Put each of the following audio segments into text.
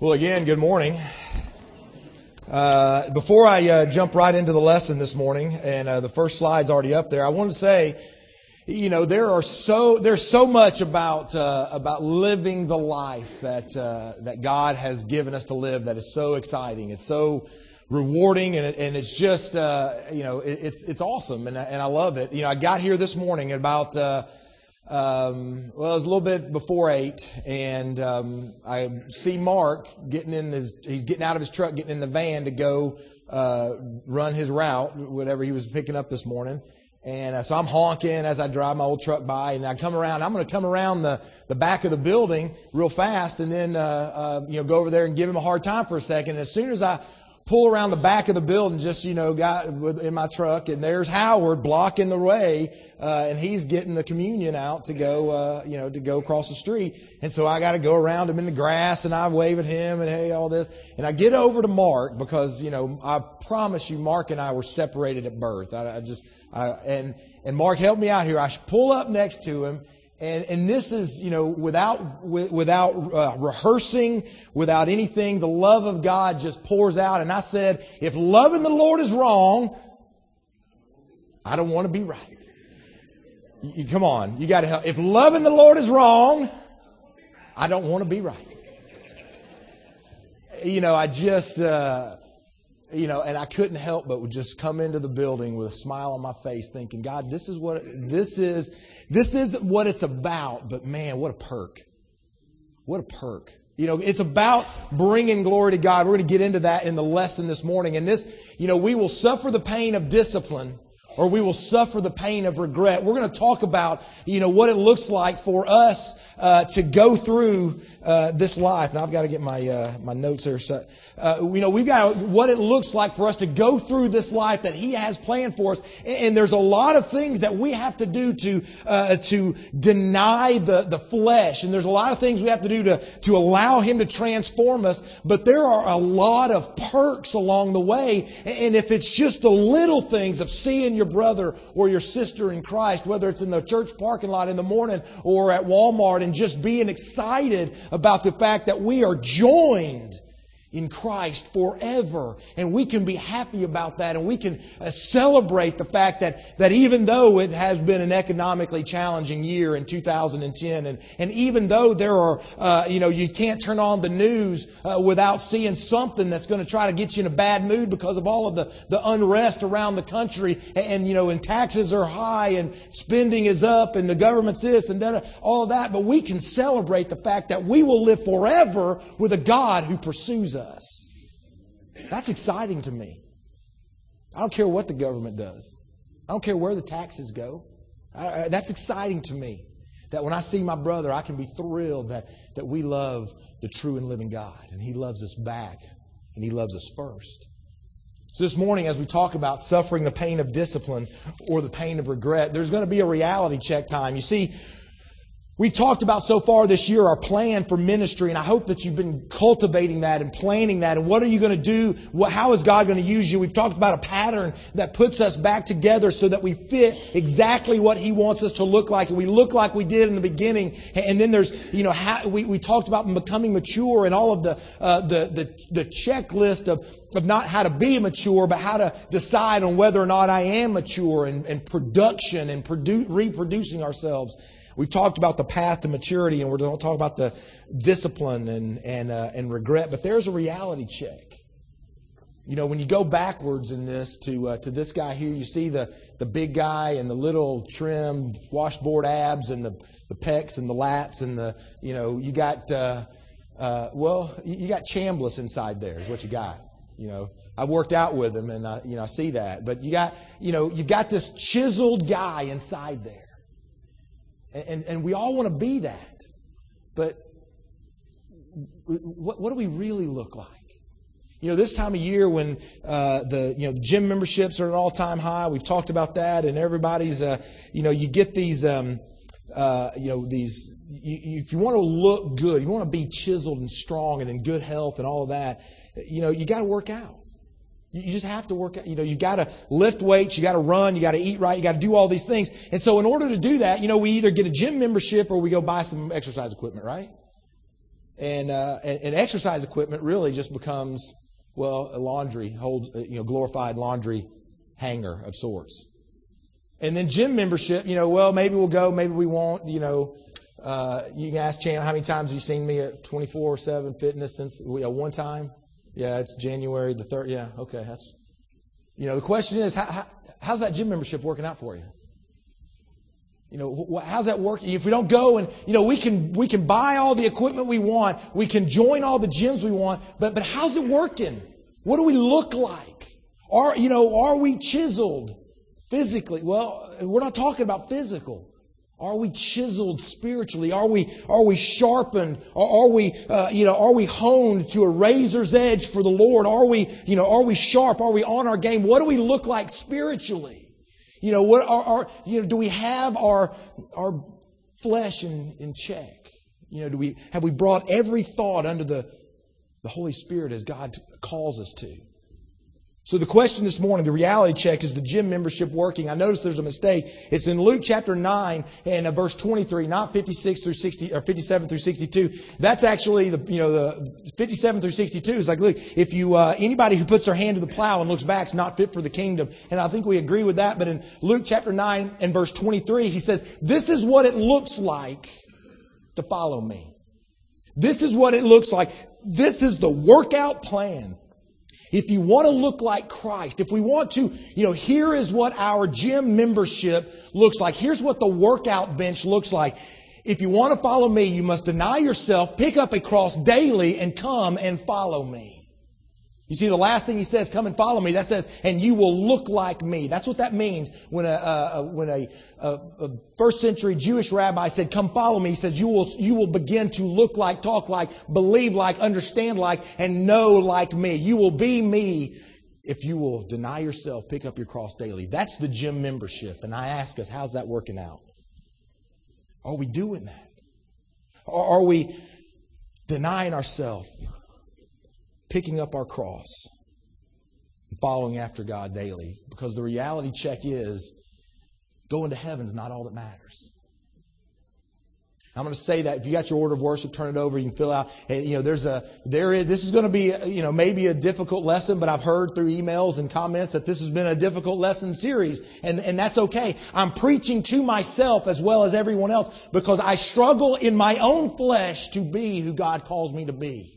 Well, again, good morning. Before I jump right into the lesson this morning, and the first slide's already up there, I want to say, there's so much about living the life that God has given us to live that is so exciting. It's so rewarding, and it's just it's awesome, and I love it. I got here this morning at about it was a little bit before 8, and I see Mark he's getting out of his truck, getting in the van to go run his route, whatever he was picking up this morning. And so I'm honking as I drive my old truck by, and I come around. I'm going to come around the back of the building real fast, and then go over there and give him a hard time for a second. And as soon as I pull around the back of the building, got in my truck, and there's Howard blocking the way, and he's getting the communion out to go, to go across the street. And so I got to go around him in the grass, and I wave at him, and hey, all this. And I get over to Mark because, I promise you, Mark and I were separated at birth. And Mark helped me out here. I pull up next to him. And this is, without rehearsing, without anything, the love of God just pours out. And I said, if loving the Lord is wrong, I don't want to be right. Come on, you got to help. If loving the Lord is wrong, I don't want to be right. And I couldn't help but would just come into the building with a smile on my face thinking, God, this is what it's about. But man, what a perk. What a perk. It's about bringing glory to God. We're going to get into that in the lesson this morning. And this, we will suffer the pain of discipline, or we will suffer the pain of regret. We're going to talk about, what it looks like for us to go through this life. Now I've got to get my notes here. So, we've got what it looks like for us to go through this life that He has planned for us. And there's a lot of things that we have to do to deny the flesh. And there's a lot of things we have to do to allow Him to transform us. But there are a lot of perks along the way. And if it's just the little things of seeing your brother or your sister in Christ, whether it's in the church parking lot in the morning or at Walmart, and just being excited about the fact that we are joined in Christ forever. And we can be happy about that, and we can celebrate the fact that even though it has been an economically challenging year in 2010, and even though there are, you can't turn on the news without seeing something that's going to try to get you in a bad mood because of all of the unrest around the country, and taxes are high, and spending is up, and the government's this and that, all of that. But we can celebrate the fact that we will live forever with a God who pursues us. That's exciting to me. I don't care what the government does. I don't care where the taxes go. That's exciting to me. That when I see my brother, I can be thrilled that we love the true and living God. And He loves us back. And He loves us first. So this morning, as we talk about suffering the pain of discipline or the pain of regret, there's going to be a reality check time. You see, we've talked about so far this year our plan for ministry, and I hope that you've been cultivating that and planning that. And what are you going to do? How is God going to use you? We've talked about a pattern that puts us back together so that we fit exactly what He wants us to look like, and we look like we did in the beginning. And then there's, we talked about becoming mature and all of the checklist of not how to be mature, but how to decide on whether or not I am mature, and production and reproducing ourselves. We've talked about the path to maturity, and we're going to talk about the discipline and regret. But there's a reality check. When you go backwards in this to this guy here, you see the big guy and the little trim washboard abs and the pecs and the lats and you got you got Chambliss inside there is what you got. I've worked out with him, and I see that. But you got you've got this chiseled guy inside there. And we all want to be that. But what do we really look like? This time of year when the gym memberships are at an all-time high, we've talked about that, and everybody's you get these if you want to look good, you want to be chiseled and strong and in good health and all of that, you got to work out. You just have to work out. You got to lift weights, you got to run, you got to eat right, you got to do all these things. And so in order to do that, we either get a gym membership or we go buy some exercise equipment, right? And exercise equipment really just becomes, well, a laundry, glorified laundry hanger of sorts. And then gym membership, well, maybe we'll go, maybe we won't, you can ask Chandler, how many times have you seen me at 24/7 Fitness since, one time? Yeah, it's January the 3rd. Yeah, okay. That's, the question is, how's that gym membership working out for you? How's that working? If we don't go and, we can buy all the equipment we want. We can join all the gyms we want. But how's it working? What do we look like? Are we chiseled physically? Well, we're not talking about physical. Are we chiseled spiritually? Are we sharpened? Are we honed to a razor's edge for the Lord? Are we sharp? Are we on our game? What do we look like spiritually? Do we have our flesh in check? Have we brought every thought under the Holy Spirit as God calls us to? So the question this morning, the reality check, is the gym membership working? I noticed there's a mistake. It's in Luke chapter 9 and verse 23, not 56 through 60 or 57 through 62. That's actually the 57 through 62 is like, look, if anybody who puts their hand to the plow and looks back is not fit for the kingdom. And I think we agree with that. But in Luke chapter 9 and verse 23, he says, this is what it looks like to follow me. This is what it looks like. This is the workout plan. If you want to look like Christ, if we want to, here is what our gym membership looks like. Here's what the workout bench looks like. If you want to follow me, you must deny yourself, pick up a cross daily, and come and follow me. You see, the last thing he says, come and follow me, that says, and you will look like me. That's what that means when a first century Jewish rabbi said, come follow me. He says, you will begin to look like, talk like, believe like, understand like, and know like me. You will be me if you will deny yourself, pick up your cross daily. That's the gym membership. And I ask us, how's that working out? Are we doing that? Or are we denying ourselves, picking up our cross, and following after God daily? Because the reality check is, going to heaven is not all that matters. I'm going to say that if you got your order of worship, turn it over. You can fill out. This is going to be, maybe a difficult lesson, but I've heard through emails and comments that this has been a difficult lesson series, and that's okay. I'm preaching to myself as well as everyone else because I struggle in my own flesh to be who God calls me to be.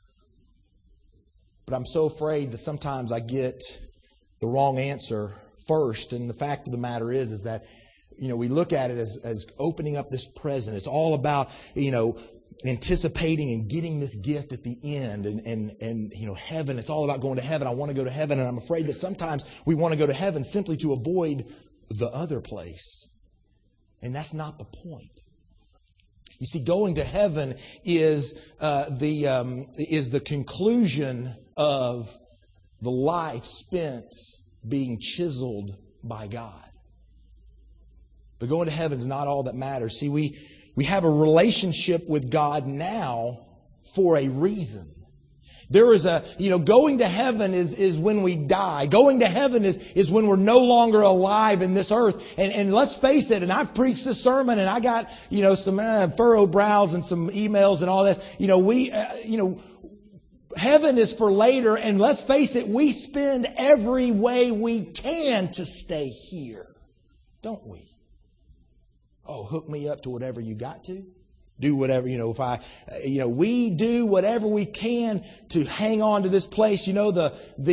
But I'm so afraid that sometimes I get the wrong answer first. And the fact of the matter is that, we look at it as opening up this present. It's all about, anticipating and getting this gift at the end. And heaven, it's all about going to heaven. I want to go to heaven. And I'm afraid that sometimes we want to go to heaven simply to avoid the other place. And that's not the point. You see, going to heaven is the conclusion of the life spent being chiseled by God. But going to heaven is not all that matters. See, we have a relationship with God now for a reason. There is going to heaven is when we die. Going to heaven is when we're no longer alive in this earth. And let's face it, and I've preached this sermon and I got, some furrowed brows and some emails and all this. Heaven is for later, and let's face it, we spend every way we can to stay here. Don't we? Oh, hook me up to whatever you got to. Do whatever, we do whatever we can to hang on to this place. The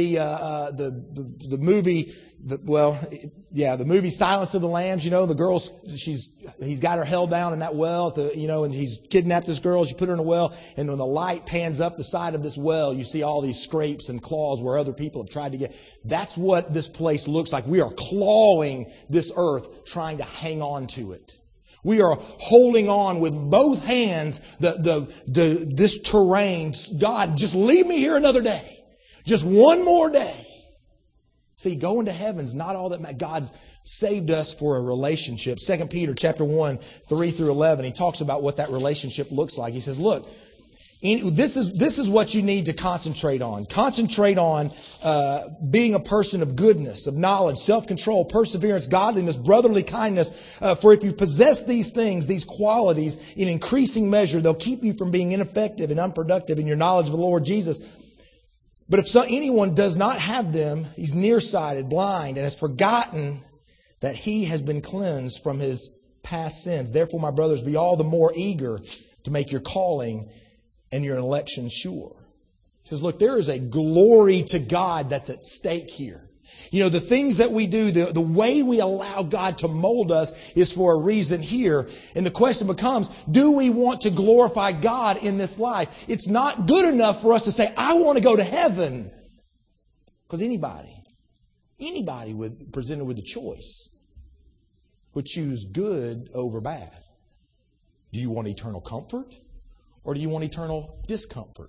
movie, the movie Silence of the Lambs, the girl, he's got her held down in that well, and he's kidnapped this girl. She put her in a well, and when the light pans up the side of this well, you see all these scrapes and claws where other people have tried to get. That's what this place looks like. We are clawing this earth, trying to hang on to it. We are holding on with both hands this terrain. God, just leave me here another day. Just one more day. See, going to heaven's not all that matters. God's saved us for a relationship. 2 Peter chapter 1, 3 through 11, he talks about what that relationship looks like. He says, look, This is what you need to concentrate on. Concentrate on being a person of goodness, of knowledge, self-control, perseverance, godliness, brotherly kindness. For if you possess these things, these qualities, in increasing measure, they'll keep you from being ineffective and unproductive in your knowledge of the Lord Jesus. But if anyone does not have them, he's nearsighted, blind, and has forgotten that he has been cleansed from his past sins. Therefore, my brothers, be all the more eager to make your calling and your election sure. He says, look, there is a glory to God that's at stake here. You know, the things that we do, the way we allow God to mold us is for a reason here. And the question becomes, do we want to glorify God in this life? It's not good enough for us to say, I want to go to heaven. Because anybody presented with a choice would choose good over bad. Do you want eternal comfort? Or do you want eternal discomfort?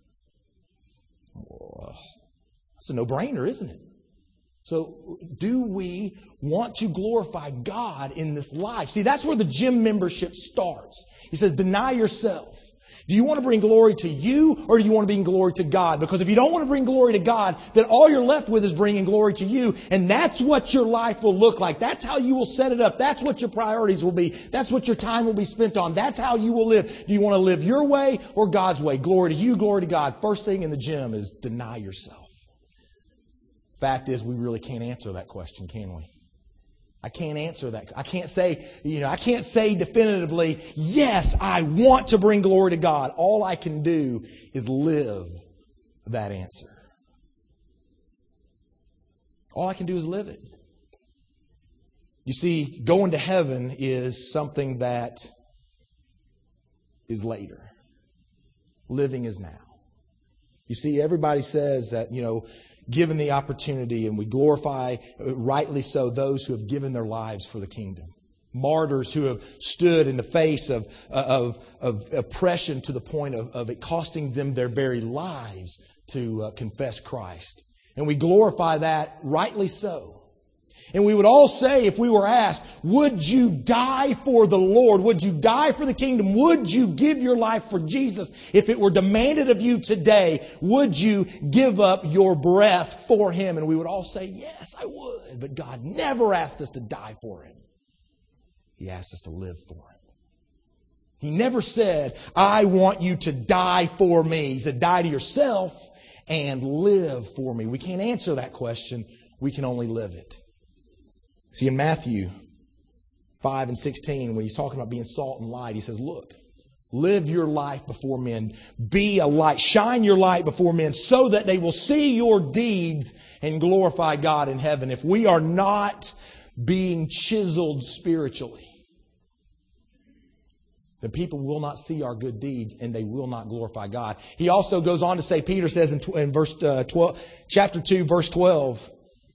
Well, it's a no-brainer, isn't it? So, do we want to glorify God in this life? See, that's where the gym membership starts. He says, deny yourself. Do you want to bring glory to you, or do you want to bring glory to God? Because if you don't want to bring glory to God, then all you're left with is bringing glory to you. And that's what your life will look like. That's how you will set it up. That's what your priorities will be. That's what your time will be spent on. That's how you will live. Do you want to live your way or God's way? Glory to you, glory to God. First thing in the gym is deny yourself. Fact is, we really can't answer that question, can we? I can't answer that. I can't say definitively, yes, I want to bring glory to God. All I can do is live that answer. All I can do is live it. You see, going to heaven is something that is later. Living is now. You see, everybody says that, given the opportunity, and we glorify, rightly so, those who have given their lives for the kingdom. Martyrs who have stood in the face of oppression to the point of it costing them their very lives to confess Christ. And we glorify that, rightly so. And we would all say, if we were asked, would you die for the Lord? Would you die for the kingdom? Would you give your life for Jesus? If it were demanded of you today, would you give up your breath for Him? And we would all say, yes, I would. But God never asked us to die for Him. He asked us to live for Him. He never said, I want you to die for me. He said, die to yourself and live for me. We can't answer that question. We can only live it. See, in Matthew 5 and 16, when he's talking about being salt and light, he says, look, live your life before men. Be a light. Shine your light before men so that they will see your deeds and glorify God in heaven. If we are not being chiseled spiritually, then people will not see our good deeds and they will not glorify God. He also goes on to say, Peter says in chapter 2, verse 12,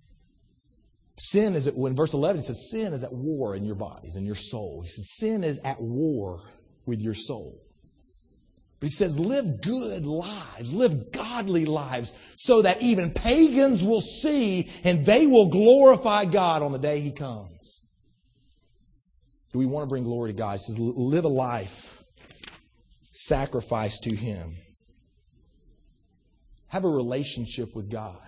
when verse 11 says, sin is at war in your bodies and your soul. He says, sin is at war with your soul. But he says, live good lives, live godly lives, so that even pagans will see and they will glorify God on the day He comes. Do we want to bring glory to God? He says, live a life, sacrifice to Him. Have a relationship with God.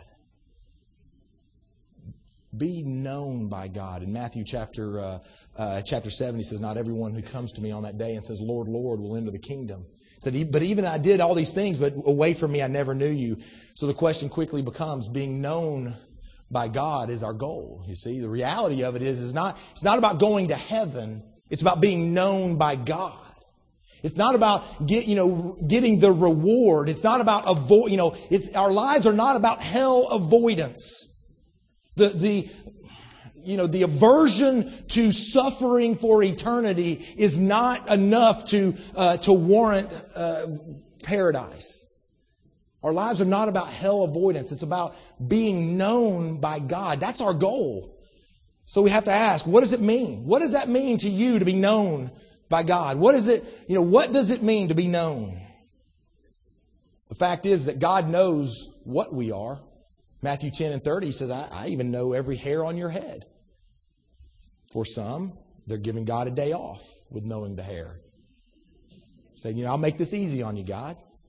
Be known by God. In Matthew chapter 7, he says, not everyone who comes to me on that day and says, Lord, Lord, will enter the kingdom. He said, but even I did all these things, but away from me I never knew you. So the question quickly becomes, being known by God is our goal. You see, the reality of it is it's not about going to heaven. It's about being known by God. It's not about getting the reward. It's not about our lives are not about hell avoidance. The aversion to suffering for eternity is not enough to warrant paradise. Our lives are not about hell avoidance. It's about being known by God. That's our goal. So we have to ask, what does it mean? What does that mean to you to be known by God? What does it mean to be known? The fact is that God knows what we are. Matthew 10 and 30 says, I even know every hair on your head. For some, they're giving God a day off with knowing the hair. Saying, I'll make this easy on you, God.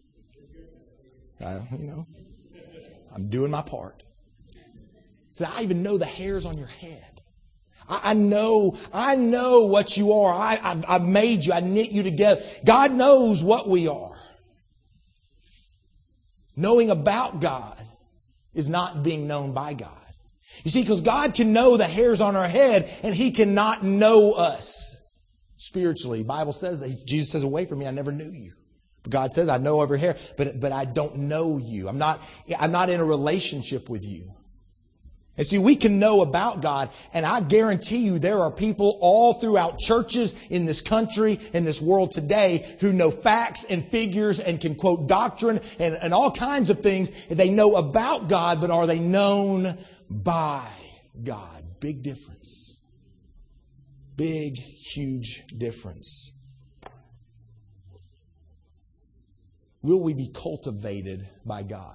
I'm doing my part. So I even know the hairs on your head. I know what you are. I've made you. I knit you together. God knows what we are. Knowing about God is not being known by God. You see, because God can know the hairs on our head and He cannot know us spiritually. The Bible says that Jesus says, away from me, I never knew you. But God says, I know every hair, but I don't know you. I'm not in a relationship with you. And see, we can know about God, and I guarantee you there are people all throughout churches in this country, in this world today, who know facts and figures and can quote doctrine and all kinds of things. They know about God, but are they known by God? Big difference. Big, huge difference. Will we be cultivated by God?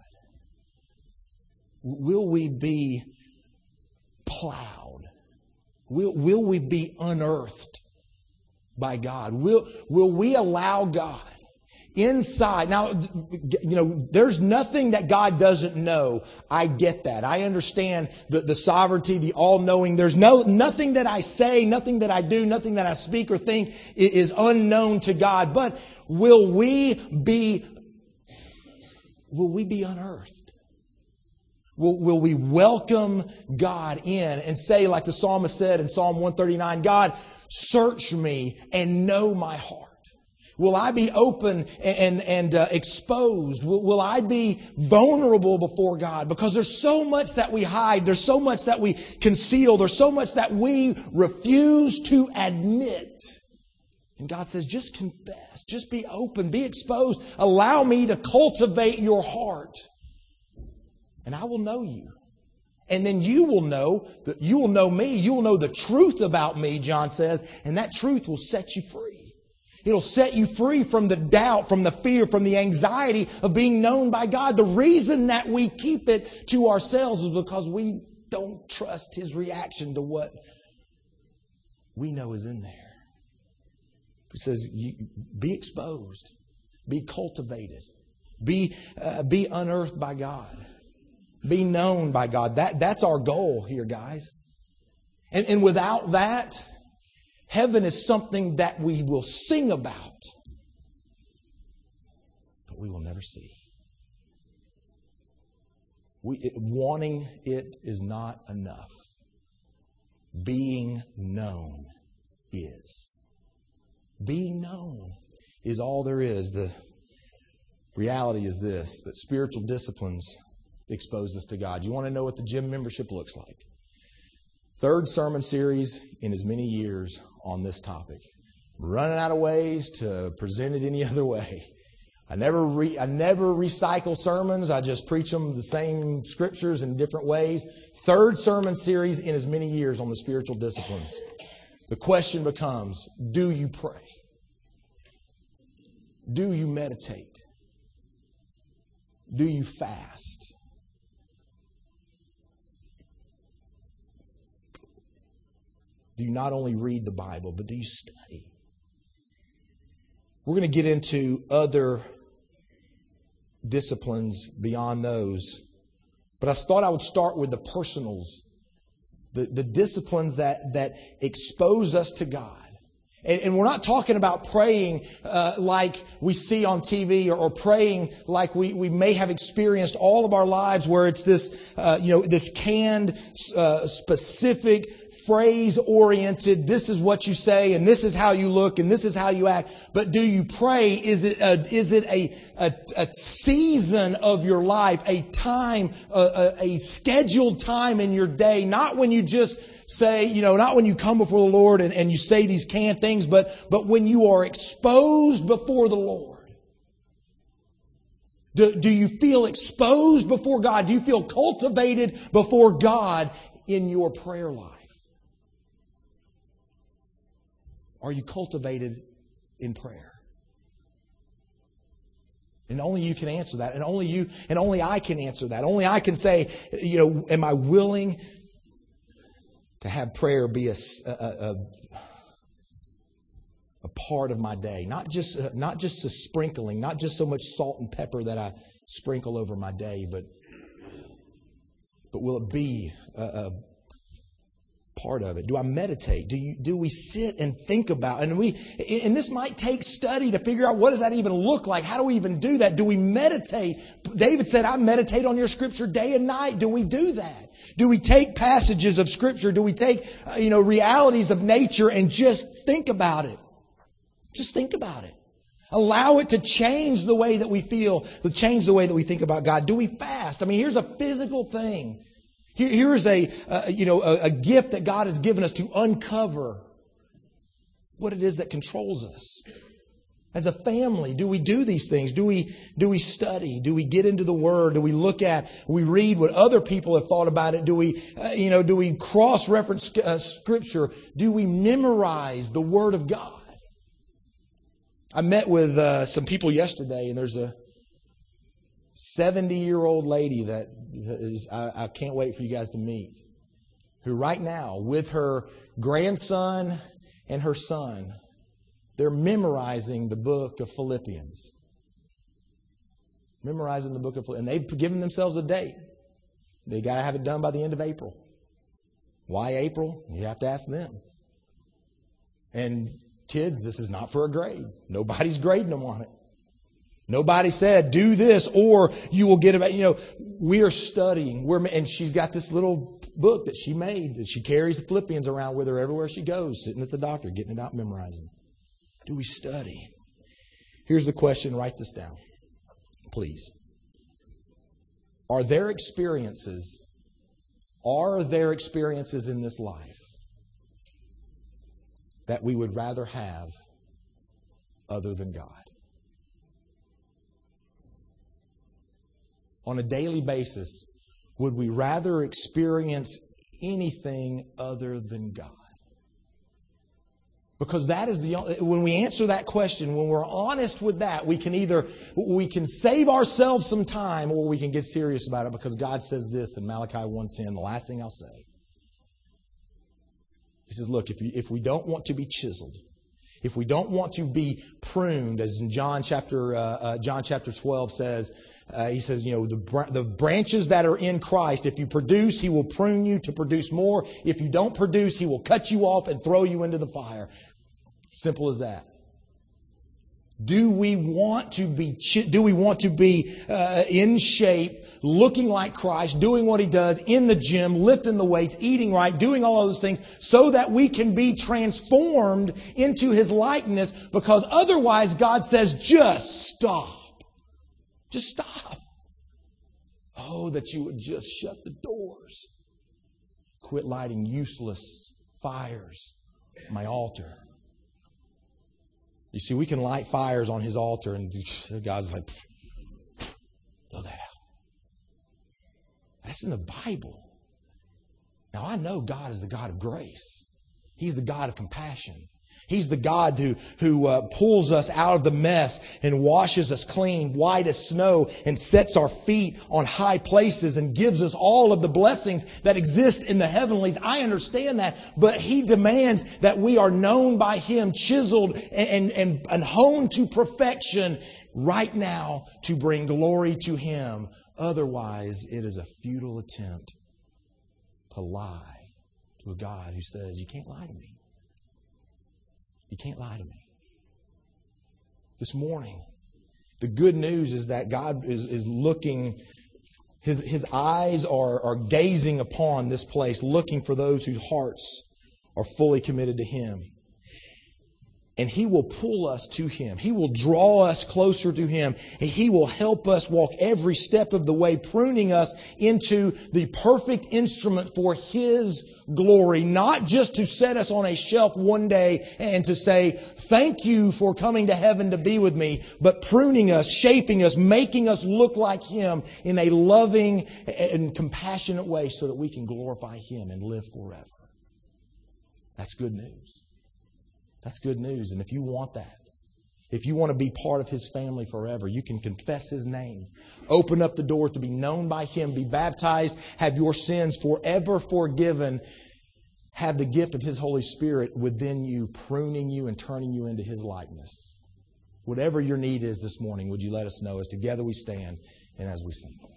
Will we be plowed? Will we be unearthed by God? Will we allow God inside? Now, there's nothing that God doesn't know. I get that. I understand the sovereignty, the all-knowing. There's nothing that I say, nothing that I do, nothing that I speak or think is unknown to God. But will we be unearthed? Will we welcome God in and say, like the psalmist said in Psalm 139, God, search me and know my heart. Will I be open and exposed? Will I be vulnerable before God? Because there's so much that we hide. There's so much that we conceal. There's so much that we refuse to admit. And God says, just confess. Just be open. Be exposed. Allow me to cultivate your heart. And I will know you. And then you will know me. You will know the truth about me, John says. And that truth will set you free. It'll set you free from the doubt, from the fear, from the anxiety of being known by God. The reason that we keep it to ourselves is because we don't trust His reaction to what we know is in there. He says, be exposed. Be cultivated. Be unearthed by God. Be known by God. That's our goal here, guys. And without that, heaven is something that we will sing about, but we will never see. Wanting it is not enough. Being known is. Being known is all there is. The reality is this, that spiritual disciplines expose us to God. You want to know what the gym membership looks like? Third sermon series in as many years on this topic. I'm running out of ways to present it any other way. I never recycle sermons. I just preach them the same scriptures in different ways. Third sermon series in as many years on the spiritual disciplines. The question becomes, do you pray? Do you meditate? Do you fast? Do you not only read the Bible, but do you study? We're going to get into other disciplines beyond those. But I thought I would start with the personals, the disciplines that expose us to God. And we're not talking about praying like we see on TV or praying like we may have experienced all of our lives, where it's this, this canned, specific, phrase-oriented, this is what you say, and this is how you look, and this is how you act. But do you pray? Is it a season of your life, a time, a scheduled time in your day? Not when you just say, not when you come before the Lord and you say these canned things, but when you are exposed before the Lord. Do you feel exposed before God? Do you feel cultivated before God in your prayer life? Are you cultivated in prayer? And only you can answer that. And only I can answer that. Only I can say, am I willing to have prayer be a part of my day? Not just a sprinkling, not just so much salt and pepper that I sprinkle over my day, but will it be a part of it? Do I meditate? Do we sit and think about? And this might take study to figure out, what does that even look like? How do we even do that? Do we meditate? David said, I meditate on your Scripture day and night. Do we do that? Do we take passages of Scripture? Do we take realities of nature and just think about it? Just think about it. Allow it to change the way that we feel, to change the way that we think about God. Do we fast? I mean, here's a physical thing. Here is a gift that God has given us to uncover what it is that controls us. As a family, do we do these things? Do we study? Do we get into the Word? Do we we read what other people have thought about it? Do we cross-reference Scripture? Do we memorize the Word of God? I met with some people yesterday, and there's a 70-year-old lady that I can't wait for you guys to meet, who right now, with her grandson and her son, they're memorizing the book of Philippians. Memorizing the book of Philippians. And they've given themselves a date. They got to have it done by the end of April. Why April? You have to ask them. And kids, this is not for a grade. Nobody's grading them on it. Nobody said, do this or you will get it. We are studying. And she's got this little book that she made, that she carries the Philippians around with her everywhere she goes, sitting at the doctor, getting it out, memorizing. Do we study? Here's the question. Write this down, please. Are there experiences in this life that we would rather have other than God? On a daily basis, would we rather experience anything other than God? Because that is when we answer that question, when we're honest with that, we can save ourselves some time, or we can get serious about it, because God says this in Malachi 1:10, the last thing I'll say. He says, look, if we don't want to be chiseled, if we don't want to be pruned, as in John chapter 12 says, he says, the branches that are in Christ, if you produce, He will prune you to produce more. If you don't produce, He will cut you off and throw you into the fire. Simple as that. Do we want to be in shape, looking like Christ, doing what He does in the gym, lifting the weights, eating right, doing all of those things, so that we can be transformed into His likeness? Because otherwise, God says, just stop. Just stop. Oh, that you would just shut the doors. Quit lighting useless fires at my altar. You see, we can light fires on His altar, and God's like, blow that out. That's in the Bible. Now, I know God is the God of grace. He's the God of compassion. He's the God who pulls us out of the mess and washes us clean, white as snow, and sets our feet on high places and gives us all of the blessings that exist in the heavenlies. I understand that, but He demands that we are known by Him, chiseled and honed to perfection right now to bring glory to Him. Otherwise, it is a futile attempt to lie to a God who says, you can't lie to me. You can't lie to me. This morning, the good news is that God is looking, His eyes are gazing upon this place, looking for those whose hearts are fully committed to Him. And He will pull us to Him. He will draw us closer to Him. And He will help us walk every step of the way, pruning us into the perfect instrument for His glory. Not just to set us on a shelf one day and to say, thank you for coming to heaven to be with me, but pruning us, shaping us, making us look like Him in a loving and compassionate way so that we can glorify Him and live forever. That's good news. That's good news. And if you want that, if you want to be part of His family forever, you can confess His name, open up the door to be known by Him, be baptized, have your sins forever forgiven, have the gift of His Holy Spirit within you, pruning you and turning you into His likeness. Whatever your need is this morning, would you let us know as together we stand and as we sing.